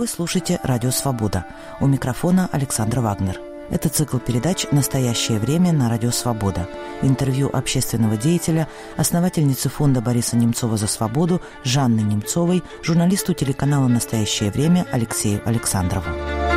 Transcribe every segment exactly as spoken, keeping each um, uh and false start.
Вы слушаете «Радио Свобода». У микрофона Александра Вагнер. Это цикл передач «Настоящее время» на Радио Свобода. Интервью общественного деятеля, основательницы фонда Бориса Немцова за свободу Жанны Немцовой, журналисту телеканала «Настоящее время» Алексею Александрову.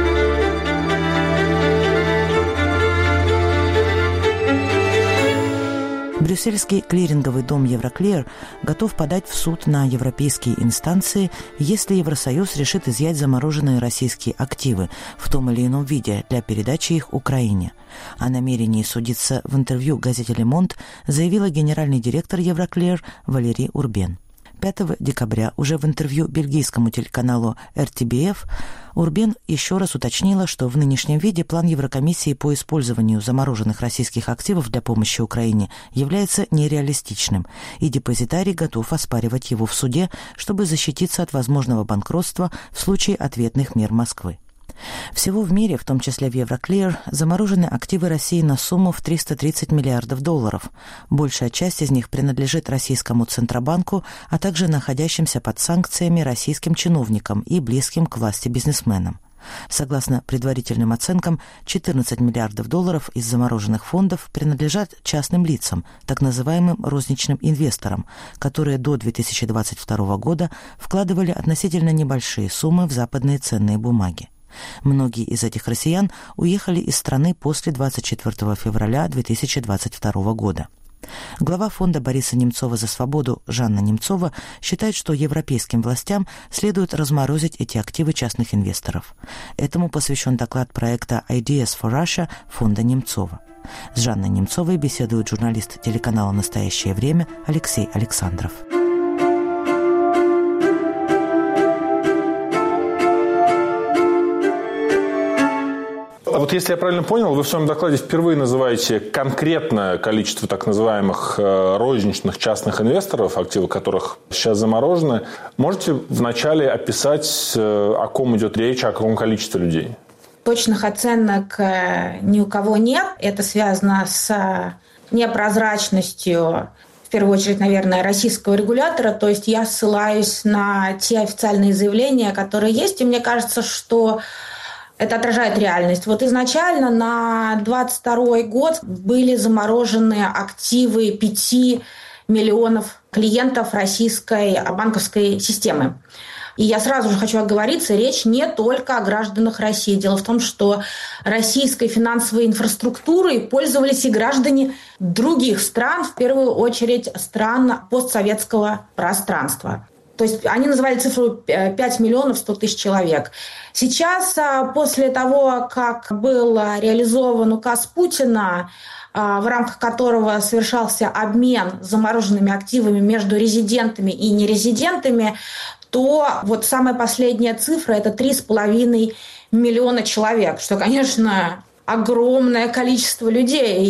Брюссельский клиринговый дом Евроклир готов подать в суд на европейские инстанции, если Евросоюз решит изъять замороженные российские активы в том или ином виде для передачи их Украине. О намерении судиться в интервью газете «Le Monde» заявила генеральный директор Евроклир Валерий Урбен. пятого декабря уже в интервью бельгийскому телеканалу эр тэ бэ эф Урбен еще раз уточнила, что в нынешнем виде план Еврокомиссии по использованию замороженных российских активов для помощи Украине является нереалистичным, и депозитарий готов оспаривать его в суде, чтобы защититься от возможного банкротства в случае ответных мер Москвы. Всего в мире, в том числе в Евроклир, заморожены активы России на сумму в триста тридцать миллиардов долларов. Большая часть из них принадлежит российскому Центробанку, а также находящимся под санкциями российским чиновникам и близким к власти бизнесменам. Согласно предварительным оценкам, четырнадцать миллиардов долларов из замороженных фондов принадлежат частным лицам, так называемым розничным инвесторам, которые до две тысячи двадцать второго года вкладывали относительно небольшие суммы в западные ценные бумаги. Многие из этих россиян уехали из страны после двадцать четвёртого февраля две тысячи двадцать второго года. Глава фонда Бориса Немцова за свободу Жанна Немцова считает, что европейским властям следует разморозить эти активы частных инвесторов. Этому посвящен доклад проекта «Ideas for Russia» фонда Немцова. С Жанной Немцовой беседует журналист телеканала «Настоящее время» Алексей Александров. А вот если я правильно понял, вы в своем докладе впервые называете конкретное количество так называемых розничных частных инвесторов, активы которых сейчас заморожены. Можете вначале описать, о ком идет речь, о каком количестве людей? Точных оценок ни у кого нет. Это связано с непрозрачностью, в первую очередь, наверное, российского регулятора. То есть я ссылаюсь на те официальные заявления, которые есть. И мне кажется, что это отражает реальность. Вот изначально на двадцать второй год были заморожены активы пяти миллионов клиентов российской банковской системы. И я сразу же хочу оговориться, речь не только о гражданах России. Дело в том, что российской финансовой инфраструктурой пользовались и граждане других стран, в первую очередь стран постсоветского пространства. То есть они называли цифру пять миллионов сто тысяч человек. Сейчас, после того, как был реализован указ Путина, в рамках которого совершался обмен замороженными активами между резидентами и нерезидентами, то вот самая последняя цифра – это три с половиной миллиона человек, что, конечно, огромное количество людей.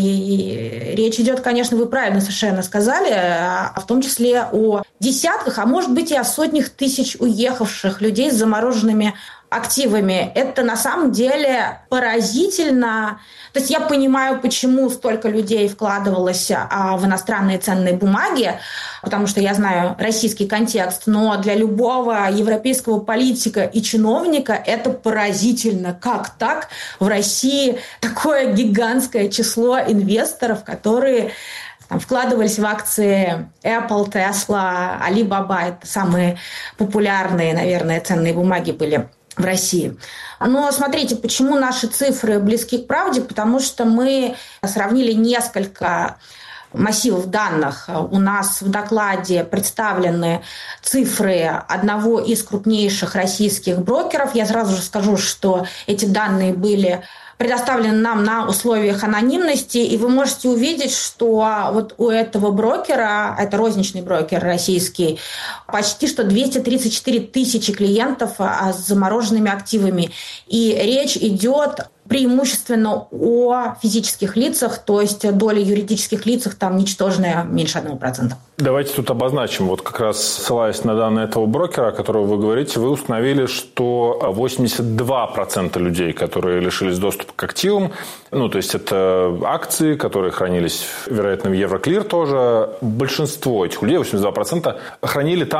И речь идет, конечно, вы правильно совершенно сказали, в том числе о десятках, а может быть и о сотнях тысяч уехавших людей с замороженными активами. Это на самом деле поразительно. То есть я понимаю, почему столько людей вкладывалось в иностранные ценные бумаги, потому что я знаю российский контекст, но для любого европейского политика и чиновника это поразительно. Как так в России такое гигантское число инвесторов, которые там вкладывались в акции Apple, Tesla, Alibaba. Это самые популярные, наверное, ценные бумаги были в России. Но смотрите, почему наши цифры близки к правде? Потому что мы сравнили несколько массивов данных. У нас в докладе представлены цифры одного из крупнейших российских брокеров. Я сразу же скажу, что эти данные были предоставлены нам на условиях анонимности, и вы можете увидеть, что вот у этого брокера, это розничный брокер российский, почти что двести тридцать четыре тысячи клиентов с замороженными активами. И речь идет преимущественно о физических лицах, то есть доля юридических лицах там ничтожная, меньше одного процента. Давайте тут обозначим. Вот как раз ссылаясь на данные этого брокера, о котором вы говорите, вы установили, что восемьдесят два процента людей, которые лишились доступа к активам, ну, то есть это акции, которые хранились, вероятно, в Евроклир тоже, большинство этих людей, восемьдесят два процента, хранили там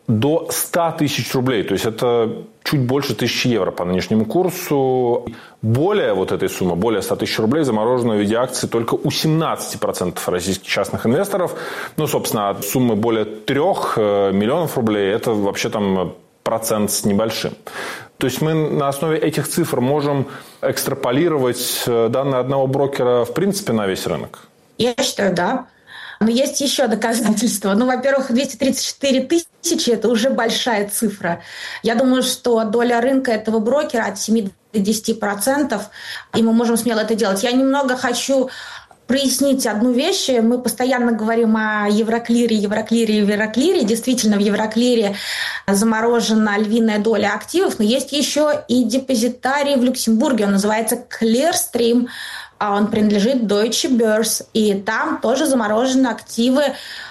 до ста тысяч рублей. То есть это чуть больше тысячи евро по нынешнему курсу. Более вот этой суммы, более ста тысяч рублей заморожено в виде акций только у семнадцати процентов российских частных инвесторов. Ну, собственно, от суммы более трех миллионов рублей это вообще там процент с небольшим. То есть мы на основе этих цифр можем экстраполировать данные одного брокера в принципе на весь рынок? Я считаю, да. Но есть еще доказательства. Ну, во-первых, двести тридцать четыре тысячи – это уже большая цифра. Я думаю, что доля рынка этого брокера от семи до десяти процентов, и мы можем смело это делать. Я немного хочу прояснить одну вещь. Мы постоянно говорим о Евроклире, Евроклире, Евроклире. Действительно, в Евроклире заморожена львиная доля активов, но есть еще и депозитарий в Люксембурге. Он называется Clearstream. Он принадлежит Deutsche Börse, и там тоже заморожены активы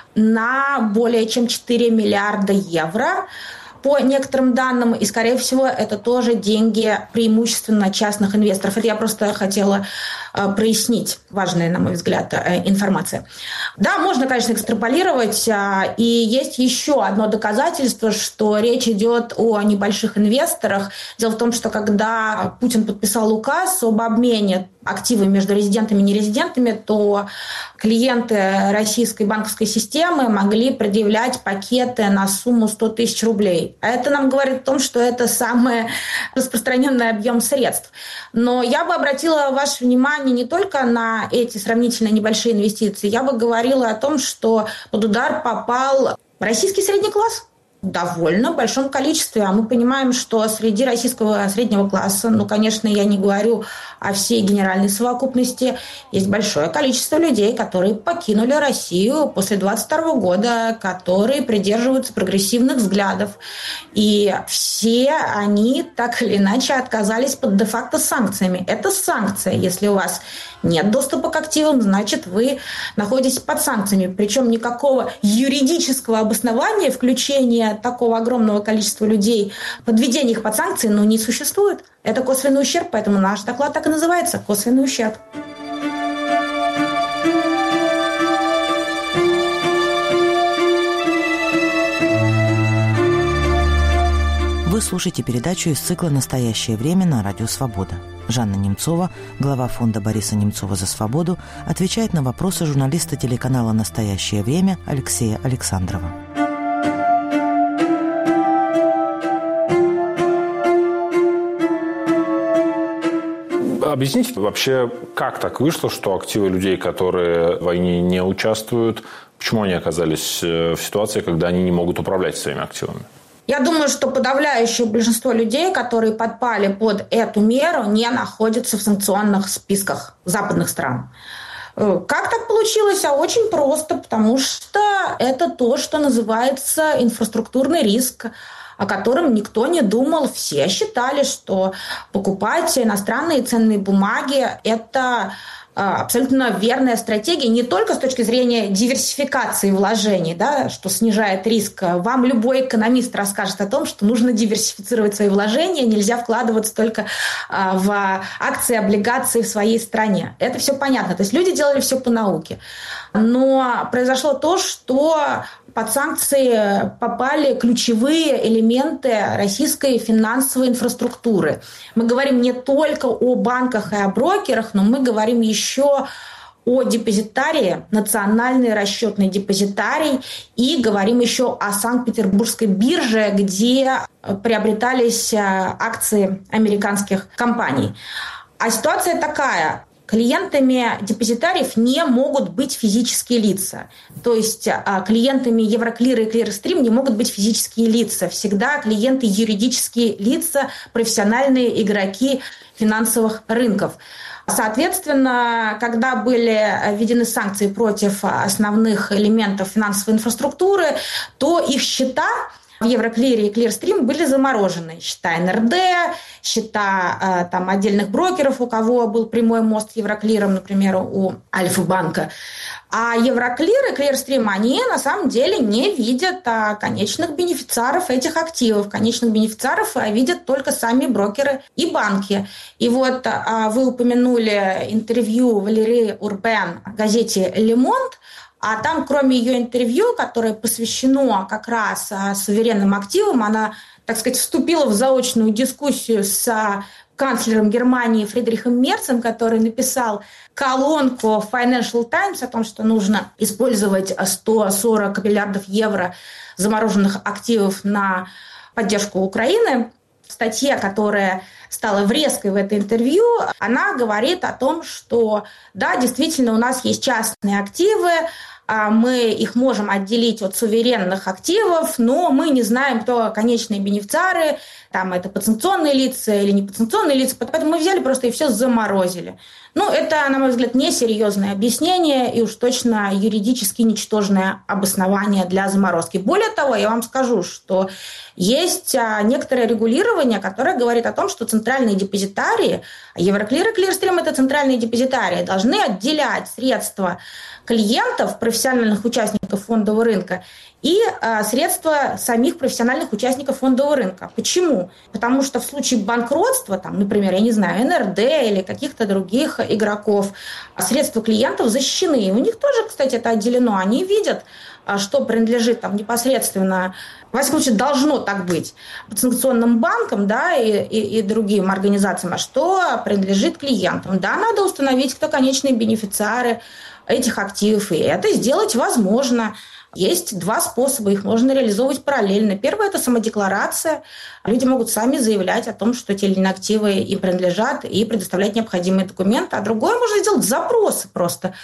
на более чем четыре миллиарда евро. По некоторым данным, и, скорее всего, это тоже деньги преимущественно частных инвесторов. Это я просто хотела э, прояснить. Важная, на мой взгляд, э, информация. Да, можно, конечно, экстраполировать. Э, и есть еще одно доказательство, что речь идет о небольших инвесторах. Дело в том, что когда Путин подписал указ об обмене активами между резидентами и нерезидентами, то клиенты российской банковской системы могли предъявлять пакеты на сумму сто тысяч рублей. А это нам говорит о том, что это самый распространенный объем средств. Но я бы обратила ваше внимание не только на эти сравнительно небольшие инвестиции, я бы говорила о том, что под удар попал российский средний класс. В довольно большом количестве. А мы понимаем, что среди российского среднего класса, ну, конечно, я не говорю о всей генеральной совокупности, есть большое количество людей, которые покинули Россию после двадцать второго года, которые придерживаются прогрессивных взглядов. И все они так или иначе отказались под де-факто санкциями. Это санкция. Если у вас нет доступа к активам, значит, вы находитесь под санкциями. Причем никакого юридического обоснования включения такого огромного количества людей, подведения их под санкции, ну, не существует. Это косвенный ущерб, поэтому наш доклад так и называется – косвенный ущерб. Вы слушаете передачу из цикла «Настоящее время» на Радио Свобода. Жанна Немцова, глава фонда Бориса Немцова за свободу, отвечает на вопросы журналиста телеканала «Настоящее время» Алексея Александрова. Объясните вообще, как так вышло, что активы людей, которые в войне не участвуют, почему они оказались в ситуации, когда они не могут управлять своими активами? Я думаю, что подавляющее большинство людей, которые подпали под эту меру, не находятся в санкционных списках западных стран. Как так получилось? А очень просто, потому что это то, что называется инфраструктурный риск, о котором никто не думал. Все считали, что покупать иностранные ценные бумаги – это абсолютно верная стратегия не только с точки зрения диверсификации вложений, да, что снижает риск. Вам любой экономист расскажет о том, что нужно диверсифицировать свои вложения, нельзя вкладываться только в акции, облигации в своей стране. Это все понятно. То есть люди делали все по науке. Но произошло то, что под санкции попали ключевые элементы российской финансовой инфраструктуры. Мы говорим не только о банках и о брокерах, но мы говорим еще о депозитарии, национальный расчетный депозитарий, и говорим еще о Санкт-Петербургской бирже, где приобретались акции американских компаний. А ситуация такая. Клиентами депозитариев не могут быть физические лица. То есть клиентами Евроклира и Clearstream не могут быть физические лица. Всегда клиенты юридические лица, профессиональные игроки финансовых рынков. Соответственно, когда были введены санкции против основных элементов финансовой инфраструктуры, то их счета в Евроклире и Clearstream были заморожены. Счета эн эр дэ, счета там, отдельных брокеров, у кого был прямой мост с Евроклиром, например, у Альфа-банка. А Евроклир и Clearstream, они на самом деле не видят а, конечных бенефициаров этих активов. Конечных бенефициаров а, видят только сами брокеры и банки. И вот а, вы упомянули интервью Валерии Урбен в газете «Le Monde». А там, кроме ее интервью, которое посвящено как раз суверенным активам, она, так сказать, вступила в заочную дискуссию с канцлером Германии Фридрихом Мерцем, который написал колонку в Financial Times о том, что нужно использовать сто сорок миллиардов евро замороженных активов на поддержку Украины. В статье, которая стала врезкой в это интервью, она говорит о том, что да, действительно, у нас есть частные активы, мы их можем отделить от суверенных активов, но мы не знаем, кто конечные бенефициары, там это подсанкционные лица или не подсанкционные лица, поэтому мы взяли просто и все заморозили. Ну, это, на мой взгляд, несерьезное объяснение и уж точно юридически ничтожное обоснование для заморозки. Более того, я вам скажу, что есть некоторое регулирование, которое говорит о том, что центральные депозитарии, Евроклир и Клирстрим – это центральные депозитарии, должны отделять средства клиентов, профессиональных участников фондового рынка и а, средства самих профессиональных участников фондового рынка. Почему? Потому что в случае банкротства, там, например, я не знаю, эн эр дэ или каких-то других игроков, средства клиентов защищены. И у них тоже, кстати, это отделено. Они видят, что принадлежит там, непосредственно, во всяком случае, должно так быть, санкционным банкам, да, и, и, и другим организациям, а что принадлежит клиентам. Да, надо установить, кто конечные бенефициары этих активов, и это сделать возможно. Есть два способа, их можно реализовывать параллельно. Первый – это самодекларация. Люди могут сами заявлять о том, что те или иные активы им принадлежат, и предоставлять необходимые документы. А другое – можно сделать запросы просто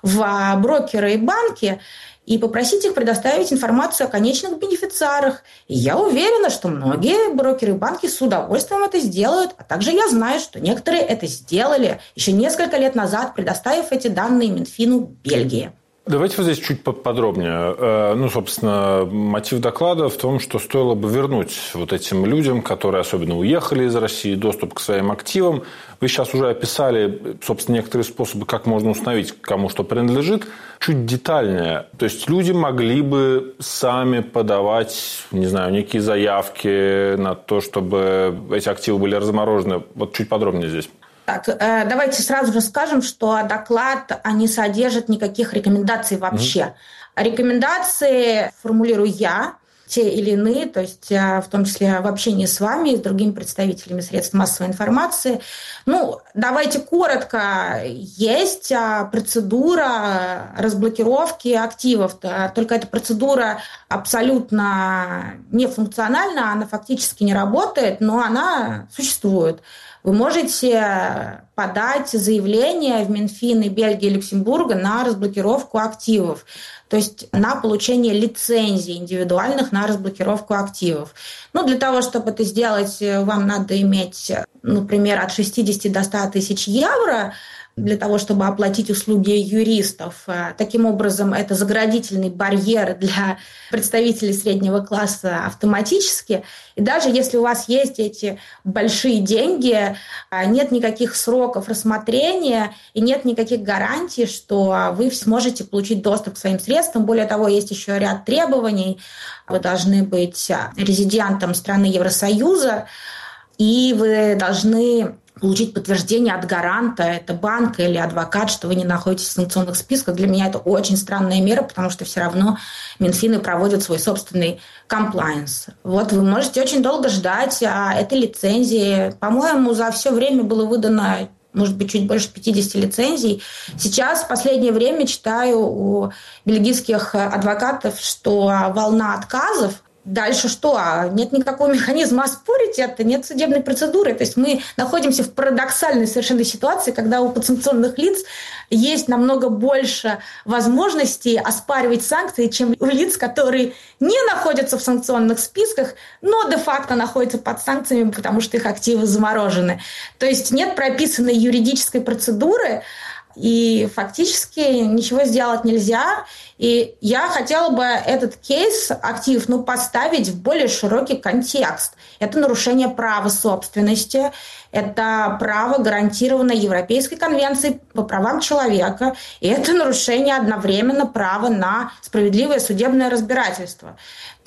в брокеры и банки и попросить их предоставить информацию о конечных бенефициарах. И я уверена, что многие брокеры и банки с удовольствием это сделают. А также я знаю, что некоторые это сделали еще несколько лет назад, предоставив эти данные Минфину Бельгии. Давайте вот здесь чуть подробнее. Ну, собственно, мотив доклада в том, что стоило бы вернуть вот этим людям, которые особенно уехали из России, доступ к своим активам. Вы сейчас уже описали, собственно, некоторые способы, как можно установить, кому что принадлежит. Чуть детальнее. То есть люди могли бы сами подавать, не знаю, некие заявки на то, чтобы эти активы были разморожены. Вот чуть подробнее здесь. Так, давайте сразу же скажем, что доклад не содержит никаких рекомендаций вообще. Mm-hmm. Рекомендации формулирую я, те или иные, то есть в том числе в общении с вами и с другими представителями средств массовой информации. Ну, давайте коротко. Есть процедура разблокировки активов, только эта процедура абсолютно нефункциональна, она фактически не работает, но она существует. Вы можете подать заявление в Минфины Бельгии и Люксембурга на разблокировку активов, то есть на получение лицензий индивидуальных на разблокировку активов. Ну, для того, чтобы это сделать, вам надо иметь, например, от шестидесяти до ста тысяч евро для того, чтобы оплатить услуги юристов. Таким образом, это заградительный барьер для представителей среднего класса автоматически. И даже если у вас есть эти большие деньги, нет никаких сроков рассмотрения и нет никаких гарантий, что вы сможете получить доступ к своим средствам. Более того, есть еще ряд требований. Вы должны быть резидентом страны Евросоюза, и вы должны получить подтверждение от гаранта, это банк или адвокат, что вы не находитесь в санкционных списках. Для меня это очень странная мера, потому что все равно Минфины проводят свой собственный комплаенс. Вот вы можете очень долго ждать этой лицензии. По-моему, за все время было выдано, может быть, чуть больше пятьдесят лицензий. Сейчас в последнее время читаю у бельгийских адвокатов, что волна отказов. Дальше что? Нет никакого механизма оспорить это, нет судебной процедуры. То есть мы находимся в парадоксальной совершенно ситуации, когда у подсанкционных лиц есть намного больше возможностей оспаривать санкции, чем у лиц, которые не находятся в санкционных списках, но де-факто находятся под санкциями, потому что их активы заморожены. То есть нет прописанной юридической процедуры, и фактически ничего сделать нельзя. И я хотела бы этот кейс активов ну, поставить в более широкий контекст. Это нарушение права собственности, это право, гарантированное Европейской конвенцией по правам человека, и это нарушение одновременно права на справедливое судебное разбирательство.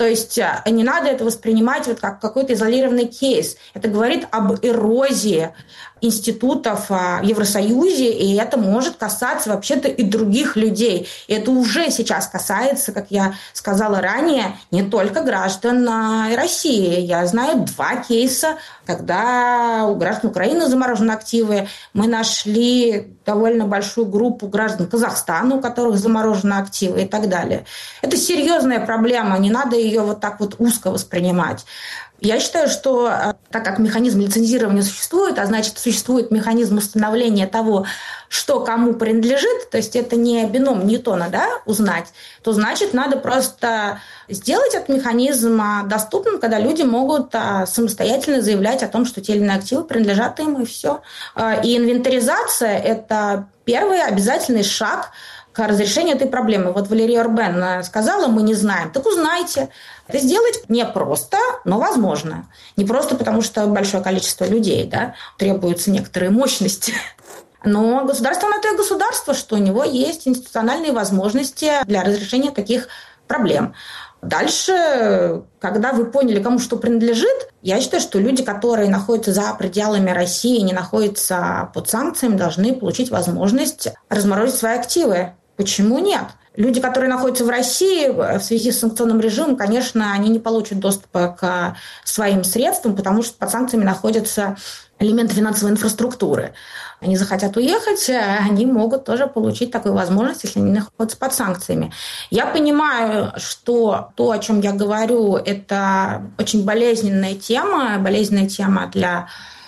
То есть не надо это воспринимать вот как какой-то изолированный кейс. Это говорит об эрозии институтов в Евросоюзе, и это может касаться вообще-то и других людей. И это уже сейчас касается, как я сказала ранее, не только граждан России. Я знаю два кейса, когда у граждан Украины заморожены активы. Мы нашли довольно большую группу граждан Казахстана, у которых заморожены активы и так далее. Это серьезная проблема, не надо ее вот так вот узко воспринимать. Я считаю, что так как механизм лицензирования существует, а значит, существует механизм установления того, что кому принадлежит, то есть это не бином Ньютона, да, узнать, то значит, надо просто сделать этот механизм доступным, когда люди могут самостоятельно заявлять о том, что те или иные активы принадлежат им, и все. И инвентаризация – это первый обязательный шаг к разрешению этой проблемы. Вот Валерия Орбен сказала, мы не знаем. Так узнайте. Это сделать непросто, но возможно. Не просто потому, что большое количество людей, да, требуются некоторые мощности. Но государство на то и государство, что у него есть институциональные возможности для разрешения таких проблем. Дальше, когда вы поняли, кому что принадлежит, я считаю, что люди, которые находятся за пределами России, не находятся под санкциями, должны получить возможность разморозить свои активы. Почему нет? Люди, которые находятся в России в связи с санкционным режимом, конечно, они не получат доступа к своим средствам, потому что под санкциями находятся элементы финансовой инфраструктуры. Они захотят уехать, они могут тоже получить такую возможность, если они находятся под санкциями. Я понимаю, что то, о чем я говорю, это очень болезненная тема, болезненная тема для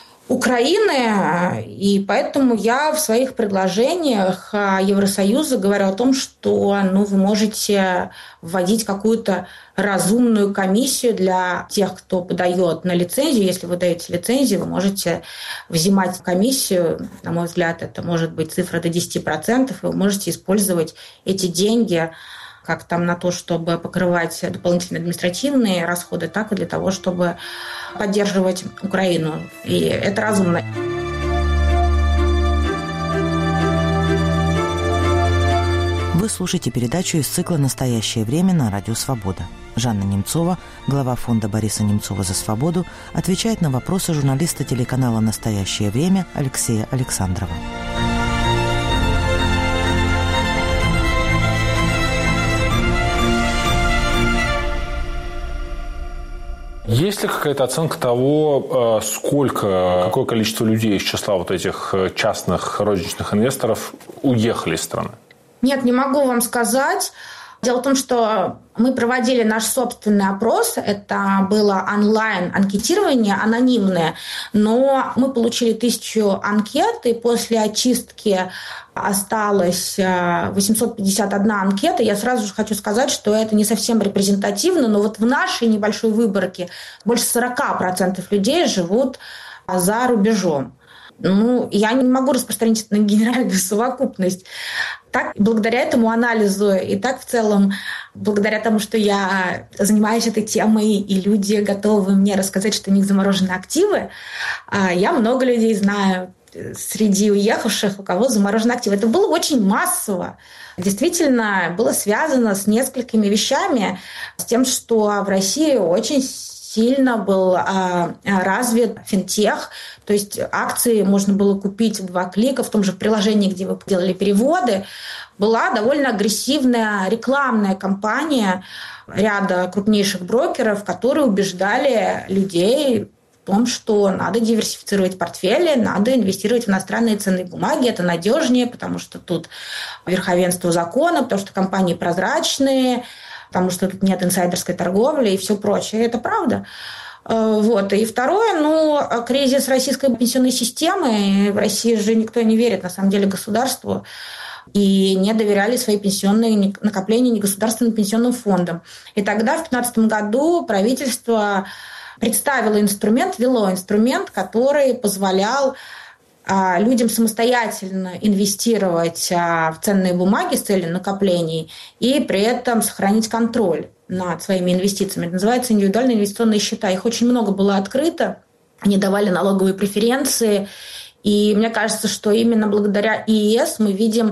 Украины, и поэтому я в своих предложениях Евросоюза говорю о том, что ну, вы можете вводить какую-то разумную комиссию для тех, кто подает на лицензию. Если вы даете лицензию, вы можете взимать комиссию, на мой взгляд, это может быть цифра до десять процентов, и вы можете использовать эти деньги как там на то, чтобы покрывать дополнительные административные расходы, так и для того, чтобы поддерживать Украину. И это разумно. Вы слушаете передачу из цикла «Настоящее время» на Радио Свобода. Жанна Немцова, глава фонда Бориса Немцова за свободу, отвечает на вопросы журналиста телеканала «Настоящее время» Алексея Александрова. Есть ли какая-то оценка того, сколько, какое количество людей из числа вот этих частных розничных инвесторов уехали из страны? Нет, не могу вам сказать. Дело в том, что мы проводили наш собственный опрос. Это было онлайн-анкетирование, анонимное. Но мы получили тысячу анкет, и после очистки осталось восемьсот пятьдесят одна анкета. Я сразу же хочу сказать, что это не совсем репрезентативно, но вот в нашей небольшой выборке больше сорок процентов людей живут за рубежом. Ну, я не могу распространить это на генеральную совокупность. Так, благодаря этому анализу и так в целом, благодаря тому, что я занимаюсь этой темой, и люди готовы мне рассказать, что у них заморожены активы, я много людей знаю среди уехавших, у кого заморожены активы. Это было очень массово. Действительно, было связано с несколькими вещами, с тем, что в России очень сильно был а, развит финтех, то есть акции можно было купить в два клика в том же приложении, где вы делали переводы. Была довольно агрессивная рекламная кампания ряда крупнейших брокеров, которые убеждали людей в том, что надо диверсифицировать портфели, надо инвестировать в иностранные ценные бумаги, это надежнее, потому что тут верховенство закона, потому что компании прозрачные, потому что тут нет инсайдерской торговли и все прочее. Это правда. Вот. И второе, ну, кризис российской пенсионной системы. В России же никто не верит, на самом деле, государству. И не доверяли свои пенсионные накопления негосударственным пенсионным фондам. И тогда, в две тысячи пятнадцатом году, правительство представило инструмент, ввело инструмент, который позволял людям самостоятельно инвестировать в ценные бумаги с целью накоплений и при этом сохранить контроль над своими инвестициями. Это называется индивидуальные инвестиционные счета. Их очень много было открыто. Они давали налоговые преференции. И мне кажется, что именно благодаря ИИС мы видим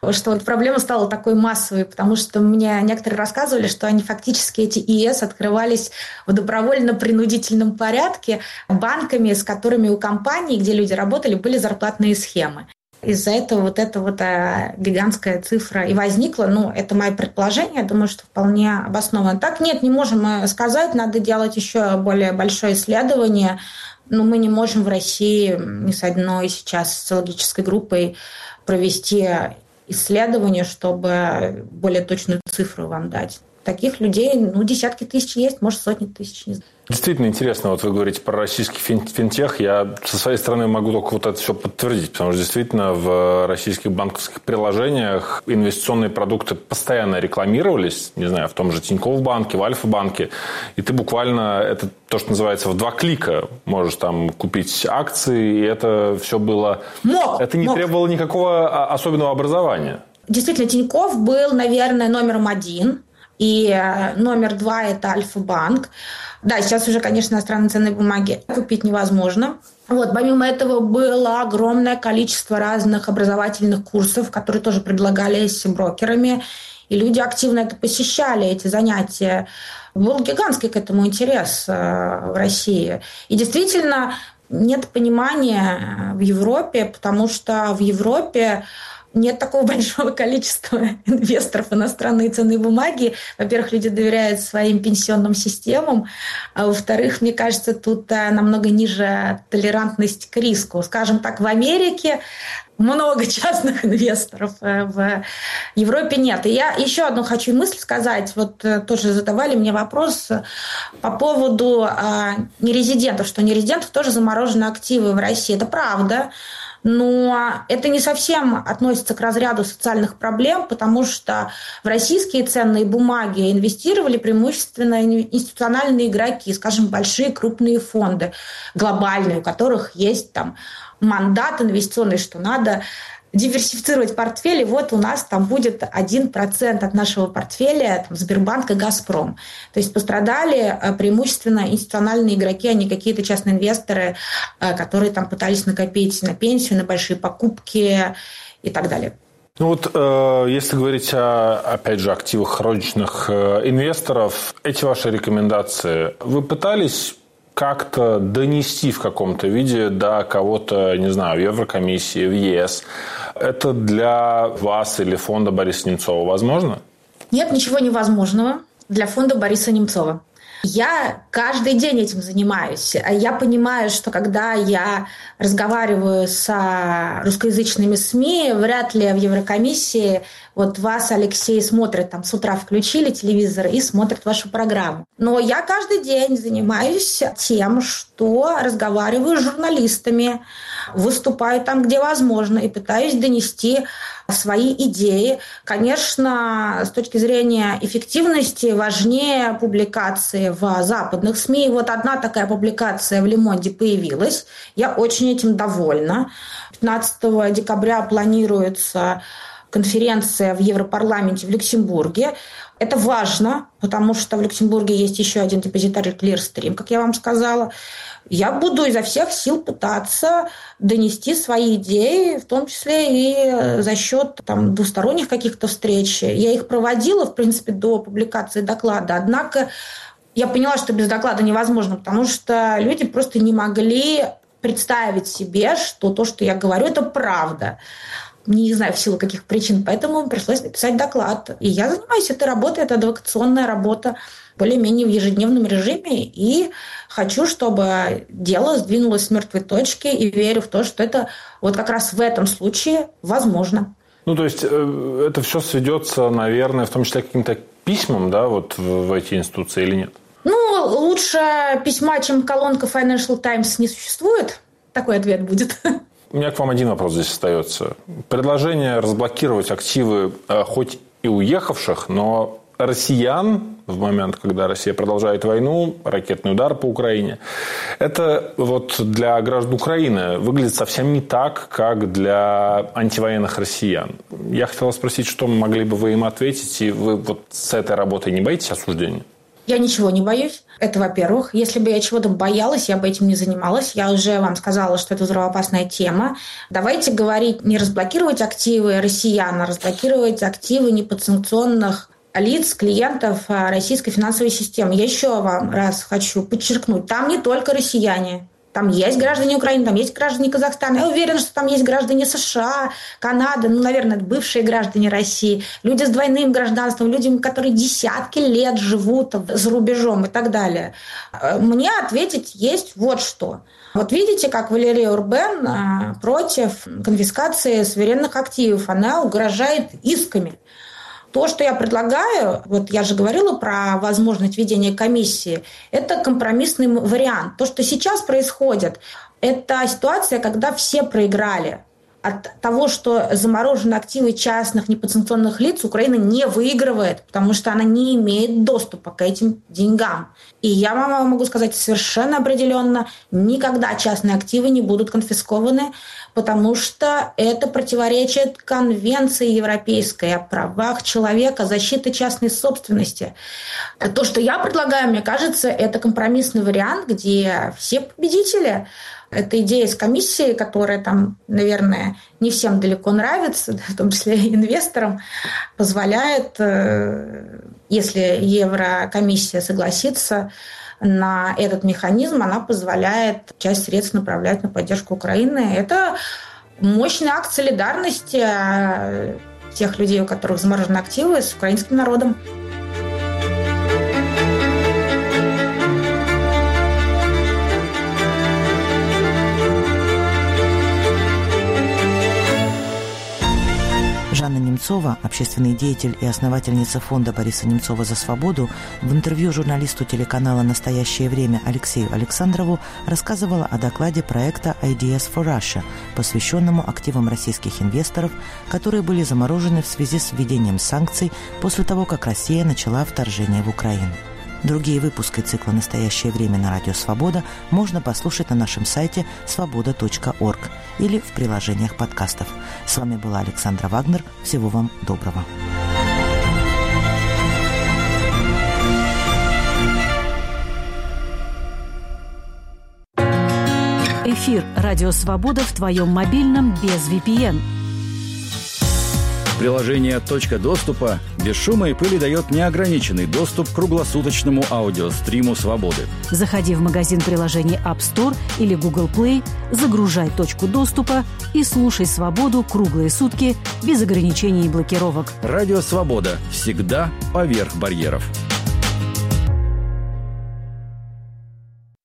что вот проблема стала такой массовой, потому что мне некоторые рассказывали, что они фактически, эти ИЭС, открывались в добровольно-принудительном порядке банками, с которыми у компаний, где люди работали, были зарплатные схемы. Из-за этого вот эта вот а, гигантская цифра и возникла. Ну, это мое предположение, я думаю, что вполне обоснованно. Так нет, не можем мы сказать, надо делать еще более большое исследование. Но мы не можем в России ни с одной сейчас социологической группой провести исследование, чтобы более точную цифру вам дать. Таких людей, ну, десятки тысяч есть, может, сотни тысяч, не знаю. Действительно интересно, вот вы говорите про российский финтех. Я со своей стороны могу только вот это все подтвердить, потому что действительно в российских банковских приложениях инвестиционные продукты постоянно рекламировались, не знаю, в том же Тинькофф банке, в Альфа-банке, и ты буквально, это то, что называется, в два клика можешь там купить акции, и это все было... Мог, это не мог. требовало никакого особенного образования. Действительно, Тинькофф был, наверное, номером один. И номер два – это Альфа-банк. Да, сейчас уже, конечно, иностранные ценные бумаги купить невозможно. Вот, помимо этого было огромное количество разных образовательных курсов, которые тоже предлагались брокерами. И люди активно это посещали, эти занятия. Был гигантский к этому интерес в России. И действительно нет понимания в Европе, потому что в Европе нет такого большого количества инвесторов в иностранные ценные бумаги. Во-первых, люди доверяют своим пенсионным системам. А во-вторых, мне кажется, тут намного ниже толерантность к риску. Скажем так, в Америке много частных инвесторов, в Европе нет. И я еще одну хочу мысль сказать. Вот тоже задавали мне вопрос по поводу нерезидентов, что нерезидентов тоже заморожены активы в России. Это правда. Но это не совсем относится к разряду социальных проблем, потому что в российские ценные бумаги инвестировали преимущественно институциональные игроки, скажем, большие крупные фонды глобальные, у которых есть там мандат инвестиционный, что надо диверсифицировать портфель, и вот у нас там будет один процент от нашего портфеля там, Сбербанк и Газпром. То есть пострадали преимущественно институциональные игроки, а не какие-то частные инвесторы, которые там пытались накопить на пенсию, на большие покупки и так далее. Ну вот, э, если говорить о, опять же, активах розничных э, инвесторов, эти ваши рекомендации, вы пытались как-то донести в каком-то виде до кого-то, не знаю, в Еврокомиссии, в ЕС? Это для вас или фонда Бориса Немцова возможно? Нет ничего невозможного для фонда Бориса Немцова. Я каждый день этим занимаюсь. Я понимаю, что когда я разговариваю с русскоязычными СМИ, вряд ли в Еврокомиссии вот вас, Алексей, смотрят, там с утра включили телевизор и смотрят вашу программу. Но я каждый день занимаюсь тем, что разговариваю с журналистами, выступаю там, где возможно, и пытаюсь донести свои идеи. Конечно, с точки зрения эффективности важнее публикации в западных СМИ. И вот одна такая публикация в «Ле Монде» появилась. Я очень этим довольна. пятнадцатого декабря планируется конференция в Европарламенте в Люксембурге. Это важно, потому что в Люксембурге есть еще один депозитарий Clearstream, как я вам сказала. Я буду изо всех сил пытаться донести свои идеи, в том числе и за счет там, двусторонних каких-то встреч. Я их проводила, в принципе, до публикации доклада. Однако я поняла, что без доклада невозможно, потому что люди просто не могли представить себе, что то, что я говорю, это правда. Не знаю, в силу каких причин. Поэтому пришлось написать доклад. И я занимаюсь этой работой. Это адвокационная работа более-менее в ежедневном режиме. И хочу, чтобы дело сдвинулось с мертвой точки. И верю в то, что это вот как раз в этом случае возможно. Ну, то есть это все сведется, наверное, в том числе к каким-то письмам, да, вот в эти институции или нет? Ну, лучше письма, чем колонка Financial Times не существует. Такой ответ будет. У меня к вам один вопрос здесь остается. Предложение разблокировать активы хоть и уехавших, но россиян в момент, когда Россия продолжает войну, ракетный удар по Украине, это вот для граждан Украины выглядит совсем не так, как для антивоенных россиян. Я хотел спросить, что могли бы вы им ответить, и вы вот с этой работой не боитесь осуждения? Я ничего не боюсь. Это, во-первых. Если бы я чего-то боялась, я бы этим не занималась. Я уже вам сказала, что это взрывоопасная тема. Давайте говорить, не разблокировать активы россиян, а разблокировать активы неподсанкционных лиц, клиентов российской финансовой системы. Я еще вам раз хочу подчеркнуть, там не только россияне. Там есть граждане Украины, там есть граждане Казахстана. Я уверена, что там есть граждане США, Канады, ну, наверное, бывшие граждане России, люди с двойным гражданством, люди, которые десятки лет живут за рубежом и так далее. Мне ответить есть вот что. Вот видите, как Валерия Урбен против конфискации суверенных активов. Она угрожает исками. То, что я предлагаю, вот я же говорила про возможность введения комиссии, это компромиссный вариант. То, что сейчас происходит, это ситуация, когда все проиграли. От того, что заморожены активы частных неподсанкционных лиц, Украина не выигрывает, потому что она не имеет доступа к этим деньгам. И я вам могу сказать совершенно определенно, никогда частные активы не будут конфискованы, потому что это противоречит Конвенции Европейской о правах человека, защите частной собственности. То, что я предлагаю, мне кажется, это компромиссный вариант, где все победители. Эта идея с комиссией, которая там, наверное, не всем далеко нравится, в том числе и инвесторам, позволяет, если Еврокомиссия согласится на этот механизм, она позволяет часть средств направлять на поддержку Украины. Это мощный акт солидарности тех людей, у которых заморожены активы, с украинским народом. Жанна Немцова, общественный деятель и основательница фонда Бориса Немцова «За свободу», в интервью журналисту телеканала «Настоящее время» Алексею Александрову рассказывала о докладе проекта «Ideas for Russia», посвященному активам российских инвесторов, которые были заморожены в связи с введением санкций после того, как Россия начала вторжение в Украину. Другие выпуски цикла «Настоящее время» на Радио Свобода можно послушать на нашем сайте свобода точка орг или в приложениях подкастов. С вами была Александра Вагнер. Всего вам доброго. Эфир «Радио Свобода» в твоем мобильном без ви пи эн. Приложение «Точка доступа» без шума и пыли дает неограниченный доступ к круглосуточному аудиостриму «Свободы». Заходи в магазин приложений App Store или Google Play, загружай «Точку доступа» и слушай «Свободу» круглые сутки без ограничений и блокировок. Радио «Свобода» всегда поверх барьеров.